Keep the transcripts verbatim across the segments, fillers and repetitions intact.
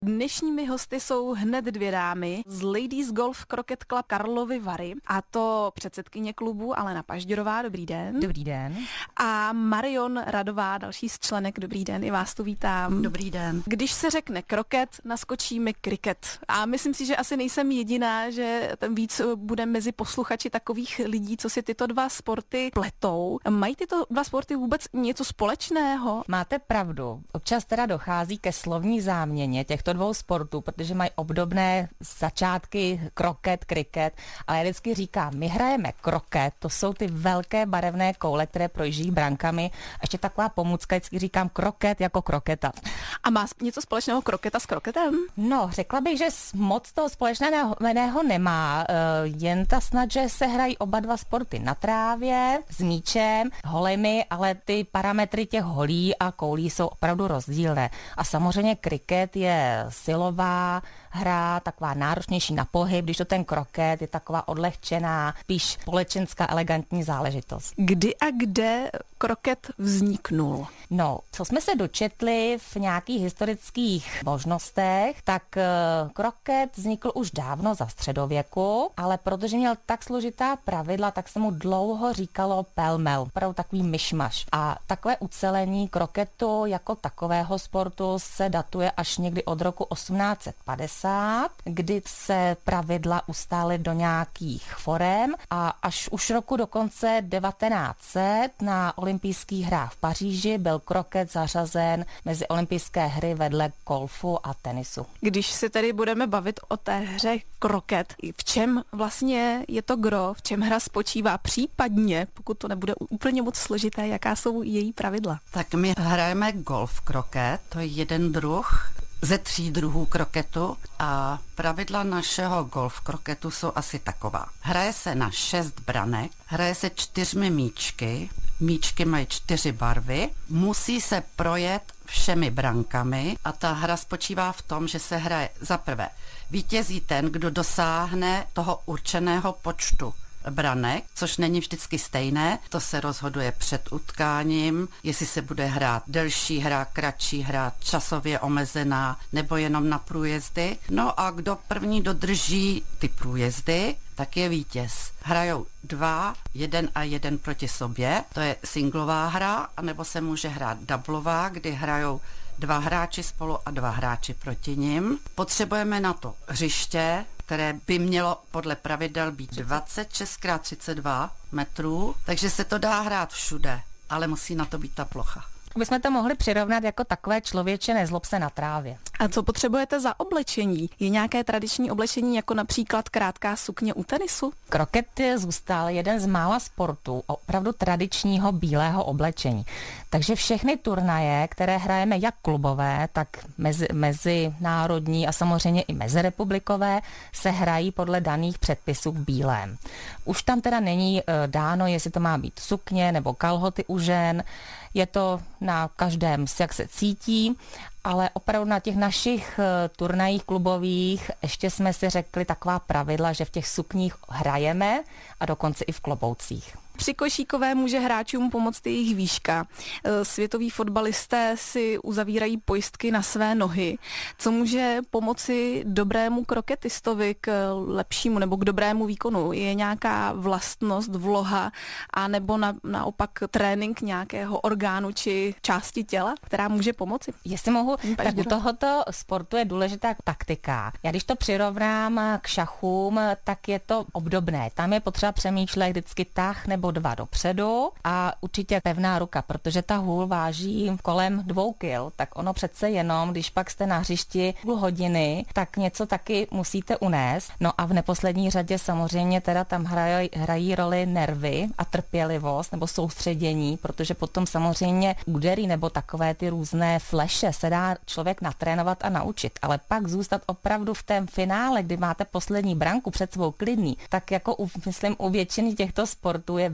Dnešními hosty jsou hned dvě dámy z Ladies Golf Croquet Club Karlovy Vary, a to předsedkyně klubu Alena Pažďorová, dobrý den. Dobrý den. A Marion Radová, další z členek, dobrý den, i vás tu vítám. Dobrý den. Když se řekne kroket, naskočí mi kriket. A myslím si, že asi nejsem jediná, že tam víc bude mezi posluchači takových lidí, co si tyto dva sporty pletou. Mají tyto dva sporty vůbec něco společného? Máte pravdu. Občas teda dochází ke slovní záměně těchto dvou sportů, protože mají obdobné začátky kroket, kriket, ale já vždycky říkám, my hrajeme kroket, to jsou ty velké barevné koule, které projíždí brankami, a ještě taková pomůcka, vždycky říkám kroket jako kroketa. A má něco společného kroketa s kroketem? No, řekla bych, že moc toho společného nemá, jen ta snad, že se hrají oba dva sporty na trávě, s míčem, holemi, ale ty parametry těch holí a koulí jsou opravdu rozdílné. A samozřejmě kriket je silová hra, taková náročnější na pohyb, když to ten kroket je taková odlehčená, spíš společenská elegantní záležitost. Kdy a kde kroket vzniknul? No, co jsme se dočetli v nějakých historických možnostech, tak uh, kroket vznikl už dávno za středověku, ale protože měl tak složitá pravidla, tak se mu dlouho říkalo pelmel, opravdu takový myšmaš. A takové ucelení kroketu jako takového sportu se datuje až někdy od roku osmnáct set padesát, kdy se pravidla ustály do nějakých forem, a až už roku dokonce devatenáct set na olympijských hrách v Paříži byl kroket zařazen mezi olympijské hry vedle golfu a tenisu. Když se tedy budeme bavit o té hře kroket, v čem vlastně je to gro, v čem hra spočívá, případně, pokud to nebude úplně moc složité, jaká jsou její pravidla? Tak my hrajeme golf kroket, to je jeden druh ze tří druhů kroketu, a pravidla našeho golf kroketu jsou asi taková. Hraje se na šest branek, hraje se čtyřmi míčky, míčky mají čtyři barvy, musí se projet všemi brankami a ta hra spočívá v tom, že se hraje za prvé vítězí ten, kdo dosáhne toho určeného počtu branek, což není vždycky stejné. To se rozhoduje před utkáním, jestli se bude hrát delší hra, kratší hra, časově omezená, nebo jenom na průjezdy. No a kdo první dodrží ty průjezdy, tak je vítěz. Hrajou dva, jeden a jeden proti sobě, to je singlová hra, anebo se může hrát doublová, kdy hrajou dva hráči spolu a dva hráči proti nim. Potřebujeme na to hřiště, které by mělo podle pravidel být dvacet šest krát třicet dva metrů, takže se to dá hrát všude, ale musí na to být ta plocha. Bychom to mohli přirovnat jako takové člověče nezlob se na trávě. A co potřebujete za oblečení? Je nějaké tradiční oblečení, jako například krátká sukně u tenisu? Kroket zůstal jeden z mála sportů opravdu tradičního bílého oblečení. Takže všechny turnaje, které hrajeme jak klubové, tak mezi, mezinárodní a samozřejmě i mezirepublikové, se hrají podle daných předpisů v bílém. Už tam teda není dáno, jestli to má být sukně nebo kalhoty u žen. Je to na každém, jak se cítí, ale opravdu na těch našich turnajích klubových ještě jsme si řekli taková pravidla, že v těch sukních hrajeme a dokonce i v kloboucích. Při košíkové může hráčům pomoct jejich výška. Světoví fotbalisté si uzavírají pojistky na své nohy. Co může pomoci dobrému kroketistovi k lepšímu nebo k dobrému výkonu? Je nějaká vlastnost, vloha, a nebo na, naopak trénink nějakého orgánu či části těla, která může pomoci? Jestli mohu, tak u tohoto sportu je důležitá taktika. Já když to přirovnám k šachům, tak je to obdobné. Tam je potřeba přemýšlet vždycky tah nebo dva dopředu a určitě pevná ruka, protože ta hůl váží kolem dvou kil, tak ono přece jenom, když pak jste na hřišti půl hodiny, tak něco taky musíte unést. No a v neposlední řadě samozřejmě teda tam hrají, hrají roli nervy a trpělivost nebo soustředění, protože potom samozřejmě údery nebo takové ty různé fleše se dá člověk natrénovat a naučit, ale pak zůstat opravdu v tom finále, kdy máte poslední branku před svou klidný, tak jako u, myslím u většiny těchto sportů je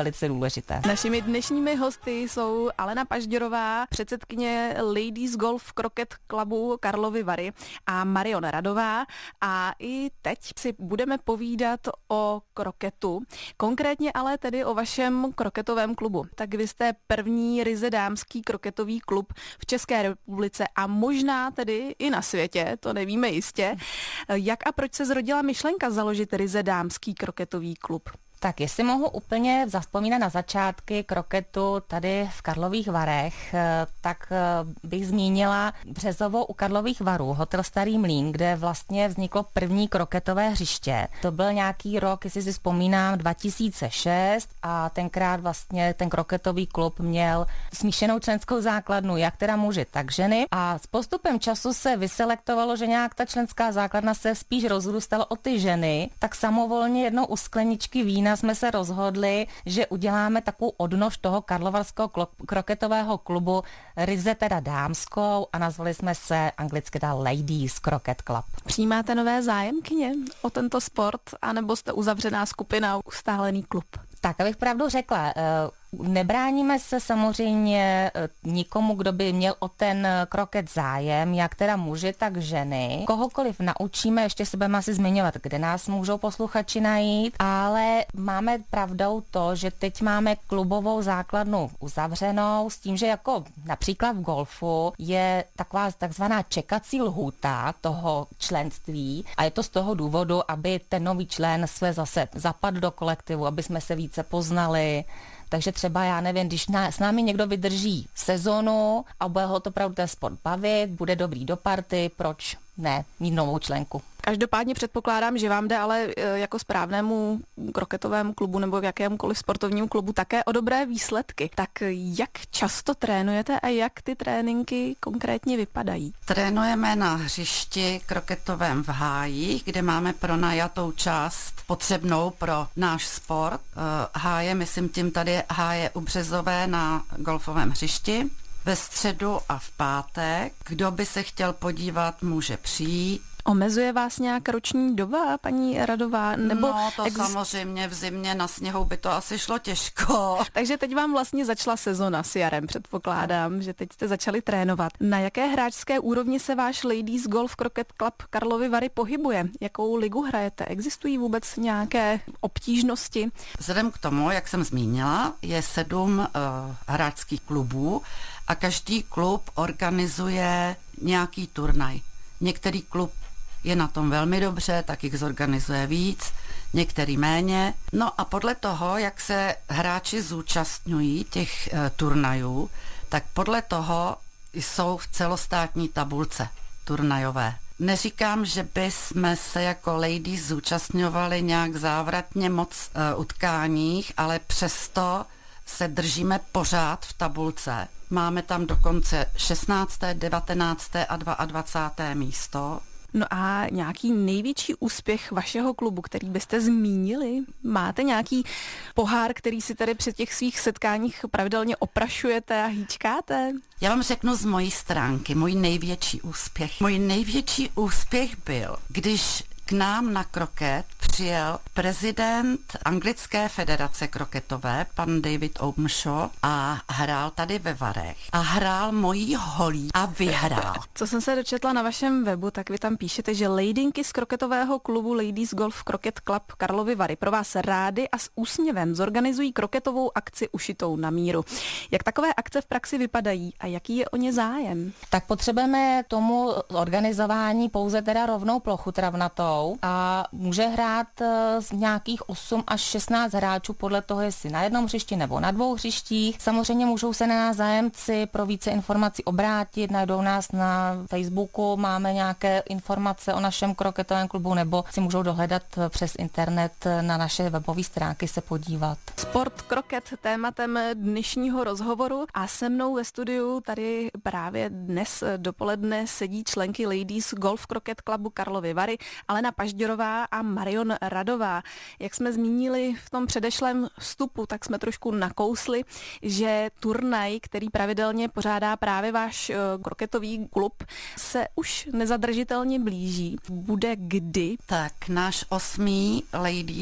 velice důležité. Našimi dnešními hosty jsou Alena Pažděrová, předsedkyně Ladies Golf Croquet Clubu Karlovy Vary a Marion Radová. A i teď si budeme povídat o kroketu, konkrétně ale tedy o vašem kroketovém klubu. Tak vy jste první ryze dámský kroketový klub v České republice a možná tedy i na světě, to nevíme jistě. Jak a proč se zrodila myšlenka založit ryze dámský kroketový klub? Tak jestli mohu úplně zavzpomínat na začátky kroketu tady v Karlových Varech, tak bych zmínila Březovou u Karlových Varů, hotel Starý Mlýn, kde vlastně vzniklo první kroketové hřiště. To byl nějaký rok, jestli si vzpomínám, dva tisíce šest a tenkrát vlastně ten kroketový klub měl smíšenou členskou základnu, jak teda muži, tak ženy. A s postupem času se vyselektovalo, že nějak ta členská základna se spíš rozrůstala o ty ženy, tak samovolně jednou u skleničky vína jsme se rozhodli, že uděláme takovou odnož toho karlovarského kroketového klubu ryze teda dámskou a nazvali jsme se anglicky teda Ladies Croquet Club. Přijímáte nové zájemkyně o tento sport, anebo jste uzavřená skupina, ustálený klub? Tak, abych pravdu řekla, nebráníme se samozřejmě nikomu, kdo by měl o ten kroket zájem, jak teda muži, tak ženy. Kohokoliv naučíme, ještě se budeme asi zmiňovat, kde nás můžou posluchači najít, ale máme pravdou to, že teď máme klubovou základnu uzavřenou s tím, že jako například v golfu je taková takzvaná čekací lhůta toho členství a je to z toho důvodu, aby ten nový člen své zase zapadl do kolektivu, aby jsme se více poznali. Takže třeba, já nevím, když na, s námi někdo vydrží sezonu a bude ho to opravdu ten sport bavit, bude dobrý do party, proč ne mít novou členku. Každopádně předpokládám, že vám jde ale jako správnému kroketovému klubu nebo jakémukoliv sportovnímu klubu také o dobré výsledky. Tak jak často trénujete a jak ty tréninky konkrétně vypadají? Trénujeme na hřišti kroketovém v Háji, kde máme pronajatou část potřebnou pro náš sport. Háje, myslím tím tady Háje u Březové na golfovém hřišti. Ve středu a v pátek. Kdo by se chtěl podívat, může přijít. Omezuje vás nějak roční doba, paní Radová? Nebo no to ex... samozřejmě v zimě na sněhu by to asi šlo těžko. Takže teď vám vlastně začala sezona s jarem, předpokládám, no. Že teď jste začali trénovat. Na jaké hráčské úrovni se váš Ladies Golf Croquet Club Karlovy Vary pohybuje? Jakou ligu hrajete? Existují vůbec nějaké obtížnosti? Vzhledem k tomu, jak jsem zmínila, je sedm uh, hráčských klubů a každý klub organizuje nějaký turnaj. Některý klub je na tom velmi dobře, tak jich zorganizuje víc, některý méně. No a podle toho, jak se hráči zúčastňují těch e, turnajů, tak podle toho jsou v celostátní tabulce turnajové. Neříkám, že by jsme se jako ladies zúčastňovali nějak závratně moc e, utkáních, ale přesto se držíme pořád v tabulce. Máme tam dokonce šestnácté, devatenácté a dvacáté druhé místo. No a nějaký největší úspěch vašeho klubu, který byste zmínili? Máte nějaký pohár, který si tady při těch svých setkáních pravidelně oprašujete a hýčkáte? Já vám řeknu z mojí stránky, můj největší úspěch. Můj největší úspěch byl, když k nám na kroket přijel prezident Anglické federace kroketové, pan David Openshaw, a hrál tady ve Varech. A hrál mojí holí a vyhrál. Co jsem se dočetla na vašem webu, tak vy tam píšete, že lejdinky z kroketového klubu Ladies Golf Croquet Club Karlovy Vary pro vás rády a s úsměvem zorganizují kroketovou akci ušitou na míru. Jak takové akce v praxi vypadají a jaký je o ně zájem? Tak potřebujeme tomu organizování pouze teda rovnou plochu travnatou a může hrát z nějakých osm až šestnáct hráčů podle toho, jestli na jednom hřišti nebo na dvou hřištích. Samozřejmě můžou se na nás zájemci pro více informací obrátit, najdou nás na Facebooku, máme nějaké informace o našem kroketovém klubu nebo si můžou dohledat přes internet na naše webové stránky se podívat. Sport kroket tématem dnešního rozhovoru a se mnou ve studiu tady právě dnes dopoledne sedí členky Ladies Golf Croquet Clubu Karlovy Vary, Alena Pažděrová a Marion Radová. Jak jsme zmínili v tom předešlém vstupu, tak jsme trošku nakousli, že turnaj, který pravidelně pořádá právě váš uh, kroketový klub, se už nezadržitelně blíží. Bude kdy? Tak náš osmý Ladies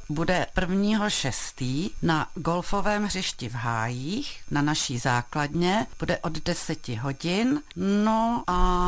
bude prvního šestý na golfovém hřišti v Hájích na naší základně. Bude od deseti hodin. No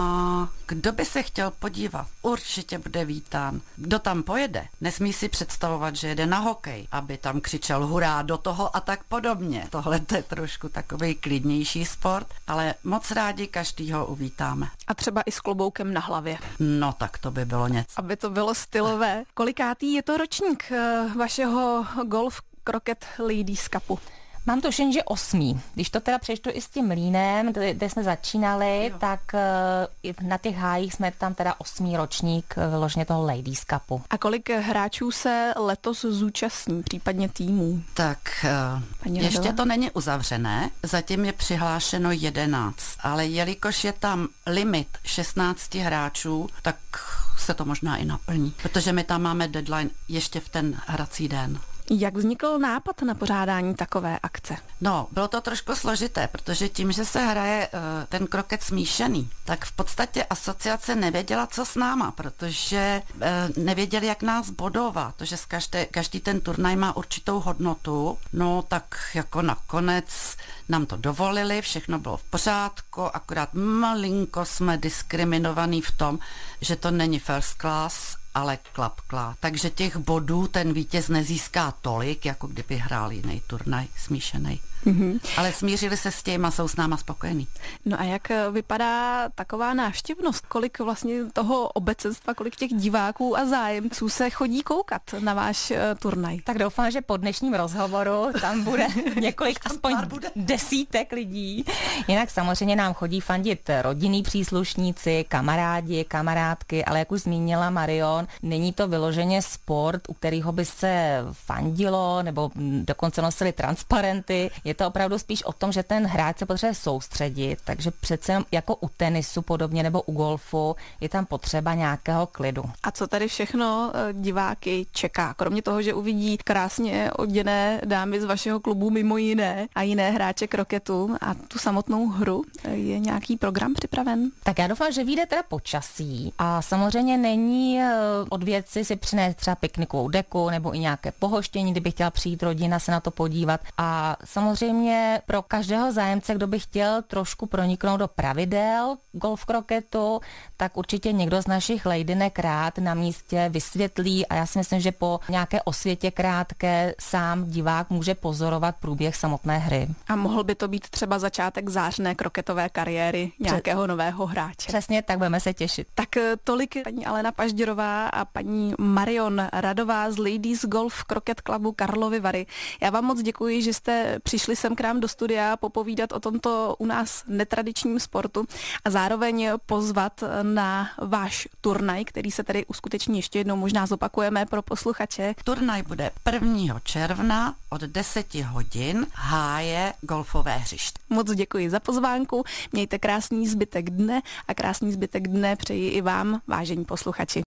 a kdo by se chtěl podívat, určitě bude vítán. Kdo tam pojede, nesmí si představovat, že jede na hokej, aby tam křičel hurá do toho a tak podobně. Tohle je trošku takovej klidnější sport, ale moc rádi každýho uvítáme. A třeba i s kloboukem na hlavě. No tak to by bylo něco. Aby to bylo stylové. Kolikátý je to ročník vašeho Golf Croquet Ladies Cupu? Mám tušení, že osmý. Když to teda přečtu i s tím mlýnem, kde, kde jsme začínali, jo. tak uh, na těch hájích jsme tam teda osmý ročník vyloženě toho Ladies Cupu. A kolik hráčů se letos zúčastní, případně týmů? Tak uh, ještě to není uzavřené, zatím je přihlášeno jedenáct, ale jelikož je tam limit šestnáct hráčů, tak se to možná i naplní, protože my tam máme deadline ještě v ten hrací den. Jak vznikl nápad na pořádání takové akce? No, bylo to trošku složité, protože tím, že se hraje uh, ten kroket smíšený, tak v podstatě asociace nevěděla, co s náma, protože uh, nevěděli, jak nás bodovat, protože každý, každý ten turnaj má určitou hodnotu, no tak jako nakonec nám to dovolili, všechno bylo v pořádku, akorát malinko jsme diskriminovaný v tom, že to není first class, ale klapklá. Takže těch bodů ten vítěz nezíská tolik, jako kdyby hrál jiný turnaj smíšený. Mm-hmm. Ale smířili se s tím a jsou s náma spokojení. No a jak vypadá taková návštěvnost? Kolik vlastně toho obecenstva, kolik těch diváků a zájemců se chodí koukat na váš uh, turnaj? Tak doufám, že po dnešním rozhovoru tam bude několik, aspoň desítek lidí. Jinak samozřejmě nám chodí fandit rodinní příslušníci, kamarádi, kamarádky, ale jak už zmínila Marion, není to vyloženě sport, u kterého by se fandilo, nebo dokonce nosili transparenty. Je to opravdu spíš o tom, že ten hráč se potřebuje soustředit, takže přece jako u tenisu podobně nebo u golfu je tam potřeba nějakého klidu. A co tady všechno diváky čeká? Kromě toho, že uvidí krásně oděné dámy z vašeho klubu mimo jiné a jiné hráče kroketu a tu samotnou hru, je nějaký program připraven? Tak já doufám, že vyjde teda počasí a samozřejmě není od věci si přinést třeba piknikovou deku nebo i nějaké pohoštění, kdyby chtěla přijít rodina se na to podívat. A samozřejmě pro každého zájemce, kdo by chtěl trošku proniknout do pravidel golf kroketu, tak určitě někdo z našich lejdinek rád na místě vysvětlí a já si myslím, že po nějaké osvětě krátké sám divák může pozorovat průběh samotné hry. A mohl by to být třeba začátek zářné kroketové kariéry nějakého Přes... nového hráče. Přesně, tak budeme se těšit. Tak tolik paní Alena Pažděrová a paní Marion Radová z Ladies Golf Croquet Clubu Karlovy Vary. Já vám moc děkuji, že jste přišli sem k nám do studia popovídat o tomto u nás netradičním sportu a zároveň pozvat na váš turnaj, který se tady uskuteční, ještě jednou možná zopakujeme pro posluchače. Turnaj bude prvního června od deseti hodin, Háje golfové hřiště. Moc děkuji za pozvánku, mějte krásný zbytek dne a krásný zbytek dne přeji i vám, vážení posluchači.